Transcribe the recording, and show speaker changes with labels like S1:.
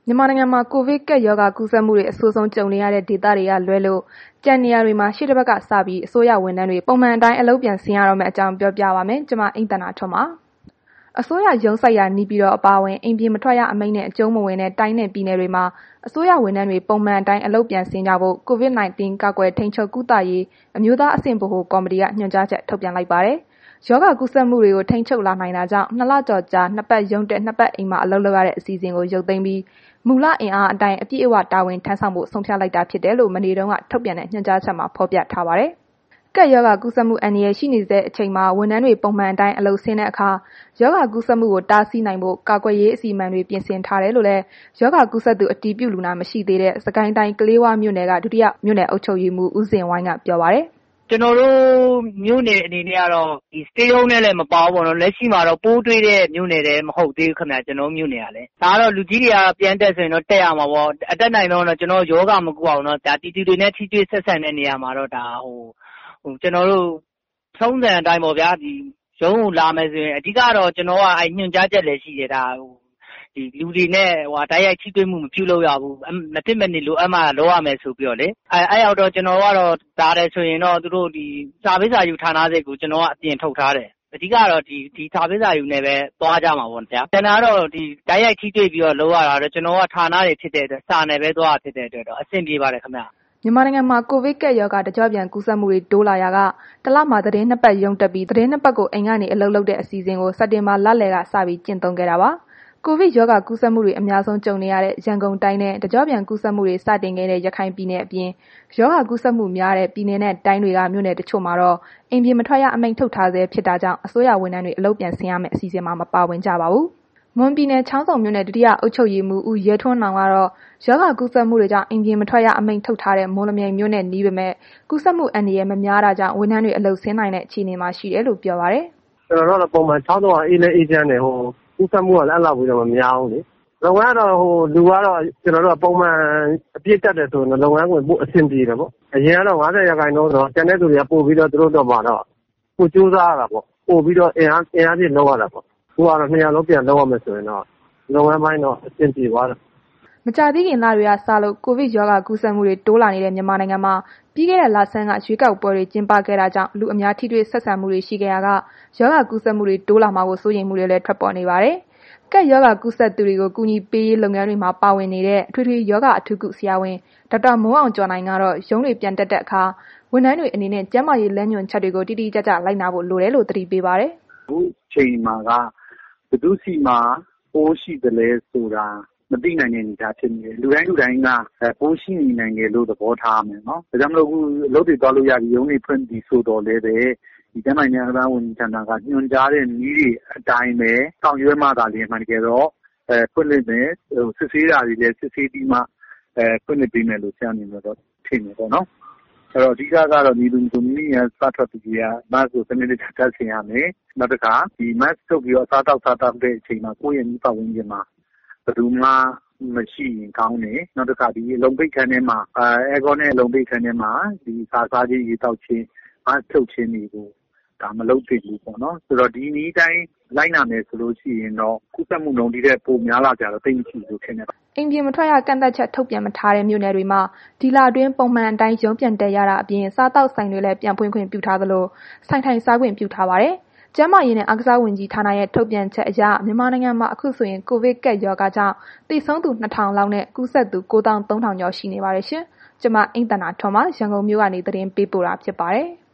S1: မြန်မာနိုင်ငံမှာ ကိုဗစ်ကပ်ရောဂါကူးစက်မှုတွေ အဆိုးဆုံးကြုံနေရတဲ့ဒေသတွေကလွဲလို့ ကျန်နေရာတွေမှာ ရှေ့တပတ်ကစပြီး အစိုးရဝန်ထမ်းတွေ ပုံမှန်အတိုင်း အလုပ်ပြန်ဆင်းရတော့မယ့်အကြောင်းပြောပြပါမယ်။ ဗွီအိုအေမြန်မာပိုင်းသတင်းထောက် မအိမ့်သန္တာထွန်းက သတင်းပေးပို့ထားပါတယ်။ အစိုးရရုံးစိုက်ရာ နေပြည်တော် အပါအဝင် အိမ်ပြင်မထွက်ရ အမိန့်နဲ့ အကျုံးမဝင်တဲ့ တိုင်းနဲ့ ပြည်နယ်တွေမှာ အစိုးရဝန်ထမ်းတွေ ပုံမှန်အတိုင်း အလုပ်ပြန်ဆင်းကြဖို့ COVID-19 ကာကွယ်ထိန်းချုပ်ကုသရေး အမျိုးသားအဆင့် ဗဟိုကော်မတီက ညွှန်ကြားချက် ထုတ်ပြန်လိုက်ပါတယ်။ ရောဂါကူးစက်မှုတွေကို ထိန်းချုပ်လာနိုင်တာကြောင့် ၂ လကျော်ကြာ နှစ်ပတ်ရုံးတက် နှစ်ပတ်အိမ်မှာ အလုပ်လုပ်ရတဲ့ အစီအစဉ်ကို ရုပ်သိမ်းပြီး မူလအင်အားအတိုင်း အပြည့်အဝတာဝန်ထမ်းဆောင်ဖို့ ဆုံးဖြတ်လိုက်တာဖြစ်တယ်လို့ မနေ့တုန်းက ထုတ်ပြန်တဲ့ ညွှန်ကြားချက်မှာ ဖော်ပြထားပါတယ်။ ကပ်ရောဂါကူးစက်မှု အန္တရာယ်ရှိနေဆဲ အချိန်မှာ ဝန်ထမ်းတွေ ပုံမှန်အတိုင်း အလုပ်ဆင်းတဲ့အခါ ရောဂါကူးစက်မှုကို တားဆီးနိုင်ဖို့ ကာကွယ်ရေး အစီအမံတွေ ပြင်ဆင်ထားတယ်လို့လည်း ရောဂါကူးစက်သူ အတည်ပြုလူနာ မရှိသေးတဲ့ စစ်ကိုင်းတိုင်း ကလေးဝမြို့နယ်က ဒုတိယမြို့နယ်အုပ်ချုပ်ရေးမှူး ဦးဇင်ဝိုင်းက ပြောပါတယ်။
S2: “ကျွန်တော်တို့မြို့နယ်အနေနဲ့ကတော့ Stay Home ထဲလည်းမပါဘူးပေါ့နော်။ လက်ရှိမှာတော့ ပိုးတွေ့တဲ့ မြို့နယ်လည်း မဟုတ်သေးဘူးခင်ဗျ။ ကျွန်တော်တို့မြို့နယ်ကလည်း ဒါကတော့ လူကြီးတွေက ပြန်တက်ဆိုရင်တော့ တက်ရမှာပေါ့။ အတတ်နိုင်ဆုံးတော့ ကျွန်တော်တို့ ရောဂါမကူးအောင်တော့ ပြည်သူတွေနဲ့ ထိတွေ့ဆက်ဆံတဲ့နေရာမှာတော့ ကျွန်တော်တို့ ထုံးစံအတိုင်းပေါ့ဗျာ။ ရုံးကိုလာမယ်ဆိုရင် အဓိကကတော့ ကျွန်တော်တို့က ညွှန်ကြားချက်လည်းရှိတယ်။ လူတွေနဲ့ တိုက်ရိုက်ထိတွေ့မှု မပြုလုပ်ရဘူး။ မဖြစ်မနေလိုအပ်မှ လုပ်ရမယ်ဆိုပြီးတော့လေ။ အဲ့ရောက်တော့ ကျွန်တော်တို့ကတော့ လာတယ်ဆိုရင်တော့ စာပေးစာယူဌာနစိတ်ကို ကျွန်တော်တို့က အပြင်ထုတ်ထားတယ်။ အဓိကကတော့ ဒီစာပေးစာယူနဲ့ပဲ သွားကြမှာပေါ့ဗျာ။ ကျန်တာကတော့ တိုက်ရိုက်ထိတွေ့ပြီးတော့ လုပ်ရတာတော့ ကျွန်တော်တို့က ဌာနတွေဖြစ်တဲ့အတွက် စာနဲ့ပဲသွားရတာဖြစ်တဲ့အတွက်တော့ အဆင်ပြေပါတယ်ခင်ဗျ။
S1: ” မြန်မာနိုင်ငံမှာ ကိုဗစ်ကပ်ရောဂါ တကျော့ပြန်ကူးစက်မှုတွေ တိုးလာရာက တစ်လမှာ သီတင်း ၂ ပတ်ရုံးတက်ပြီး သီတင်း ၂ ပတ်ကို အိမ်ကနေ အလုပ်လုပ်တဲ့ အစီအစဉ်ကို စက်တင်ဘာလလယ်ကစပြီး ကျင့်သုံးခဲ့တာပါ။ ကိုဗစ်ရောဂါကူးစက်မှုတွေ အများဆုံးကြုံနေရတဲ့ ရန်ကုန်တိုင်းနဲ့ တကျော့ပြန်ကူးစက်မှုတွေ စတင်ခဲ့တဲ့ ရခိုင်ပြည်နယ်အပြင် ရောဂါကူးစက်မှုများတဲ့ ပြည်နယ်နဲ့ တိုင်းတွေက မြို့နယ်တချို့မှာတော့ အိမ်ပြင်မထွက်ရ အမိန့်ထုတ်ထားဆဲ ဖြစ်တာကြောင့် အစိုးရဝန်ထမ်းတွေ အလုပ်ပြန်ဆင်းရမယ့် အစီအစဉ်မှာ မပါဝင်ကြပါဘူး။ မွန်ပြည်နယ် ချောင်းဆုံမြို့နယ် ဒုတိယအုပ်ချုပ်ရေးမှူး ဦးရဲထွန်းနောင်ကတော့ ရောဂါကူးစက်မှုတွေကြောင့် အိမ်ပြင်မထွက်ရ အမိန့်ထုတ်ထားတဲ့ မော်လမြိုင်မြို့နဲ့ နီးပေမဲ့ ကူးစက်မှုအန္တရာယ် မများတာကြောင့် ဝန်ထမ်းတွေ အလုပ်ဆင်းနိုင်တဲ့ အခြေအနေမှာ ရှိတယ်လို့ ပြောပါတယ်။
S3: “ကျွန်တော်တို့ကတော့ ပုံမှန် ချောင်းဆုံက အေးလည်းအေးချမ်းတယ်။ ကူးစက်မှုကလည်း အဲ့လောက်ကြီးတော့ မများဘူးလေ။ လုပ်ငန်းကတော့ လူကတော့ ကျွန်တော်တို့က ပုံမှန်အပြည့်တက်တယ်ဆိုရင်တော့ လုပ်ငန်းခွင်ပိုအဆင်ပြေတယ်ပေါ့။ အရင်ကတော့ 50 ရာခိုင်နှုန်းဆိုတော့ ကျန်တဲ့သူတွေက ပိုပြီးတော့ သူတို့အတွက်မှာတော့ ပိုကြိုးစားရတာပေါ့။ ပိုပြီးတော့ အင်အားဖြည့်လုပ်ရတာပေါ့။ အခုကတော့ 2 ရပ်လုံးပြန်လုပ်ရမယ်ဆိုရင်တော့ လုပ်ငန်းပိုင်းတော့ အဆင်ပြေသွားတယ်။ ”
S1: မကြာသေးခင်လတွေကစလို့ ကိုဗစ်ရောဂါကူးစက်မှုတွေ တိုးလာနေတဲ့ မြန်မာနိုင်ငံမှာ ပြီးခဲ့တဲ့ လဆန်းက ရွေးကောက်ပွဲတွေ ကျင်းပခဲ့တာကြောင့် လူအများထိတွေ့ဆက်ဆံမှုတွေ ရှိခဲ့ရာက ရောဂါကူးစက်မှုတွေ တိုးလာမှာကို စိုးရိမ်မှုတွေလည်း ထွက်ပေါ်နေပါတယ်။ ကပ်ရောဂါကူးစက်သူတွေကို ကူညီပေးရေး လုပ်ငန်းတွေမှာ ပါဝင်နေတဲ့ အထွေထွေရောဂါအထူးကုဆရာဝန် ဒေါက်တာမိုးအောင်ကျော်နိုင်ကတော့ ရုံးတွေပြန်တက်တဲ့အခါ ဝန်ထမ်းတွေအနေနဲ့ ကျန်းမာရေးလမ်းညွှန်ချက်တွေကို တိတိကျကျ လိုက်နာဖို့ လိုတယ်လို့ သတိပေးပါတယ်
S4: ။ “အခုအချိန်မှာက ဘယ်သူ့ဆီမှာ ပိုးရှိသလဲဆိုတာ မသိနိုင်တဲ့ အနေအထားဖြစ်နေတယ်။ လူတိုင်းလူတိုင်းက ပိုးရှိနေနိုင်တယ်လို့ သဘောထားရမယ်နော်။ ဒါကြောင့်မို့လို့ အခုအလုပ်တွေသွားလို့ရပြီ ရုံးတွေဖွင့်ပြီဆိုသော်လည်းပဲ ကျန်းမာရေးနဲ့ အားကစားဝန်ကြီးဌာနက ညွှန်ကြားတဲ့ နည်းတွေအတိုင်းပဲ ဆောင်ရွက်မှသာလျှင် အမှန်တကယ်တော့ ဖွင့်လှစ်မယ်။ စစ်ဆေးတာတွေလည်း စစ်ဆေးပြီးမှ ဖွင့်လှစ်ပေးမယ်လို့ ဆရာ့အနေနဲ့တော့ ထင်တယ်ပေါ့နော်။ အဲ့တော့ အဓိကကတော့ မည်သူမဆို မိမိအိမ်က စထွက်ပြီးကတည်းက Mask ကို စနစ်တကျတပ်ဆင်ရမယ်။ နောက်တစ်ခါ Mask ထုတ်ပြီးတော့ အစားအသောက်စားသောက်တဲ့ အခါမှာ ကိုယ့်ရဲ့ အနီးပတ်ဝန်းကျင်မှာ ဘယ်သူမှ မရှိရင်ကောင်းတယ်။ နောက်တစ်ခါ ဒီအလုံပိတ်ခန်းထဲမှာ အဲကွန်းနဲ့ အလုံပိတ်ခန်းထဲမှာ အစာစားခြင်း ရေသောက်ခြင်း Mask ထုတ်ခြင်းတွေကို မလုပ်သင့်ဘူးပေါ့နော်။ ဆိုတော့ ဒီနည်းအတိုင်း လိုက်နာမယ်ဆိုလို့ရှိရင်တော့ ကူးစက်မှုနှုန်း ဒီထက်ပိုများလာစရာတော့ သိပ်မရှိဘူးလို့ ထင်တယ်။
S1: ” အိမ်ပြင်မထွက်ရ ကန့်သတ်ချက် ထုတ်ပြန်မထားတဲ့ မြို့နယ်တွေမှာ ဒီလအတွင်း ပုံမှန်အတိုင်း ရုံးပြန်တက်ရတာအပြင် စားသောက်ဆိုင်တွေလည်း ပြန်ဖွင့်ခွင့်ပြုထားသလို ဆိုင်ထိုင်စားခွင့်ပြုထားပါတယ်။ ကျန်းမာရေးနဲ့ အားကစားဝန်ကြီးဌာနရဲ့ ထုတ်ပြန်ချက်အရ မြန်မာနိုင်ငံမှာ အခုဆိုရင် ကိုဗစ်ကပ်ရောဂါကြောင့် သေဆုံးသူ ၂,၀၀၀ လောက်နဲ့ ကူးစက်သူ ၉၃,၀၀၀ ကျော်ရှိနေပါတယ်ရှင်။ ကျွန်မအိမ့်သန္တာထွန်းပါ ရန်ကုန်မြို့ကနေ သတင်းပေးပို့တာဖြစ်ပါတယ်။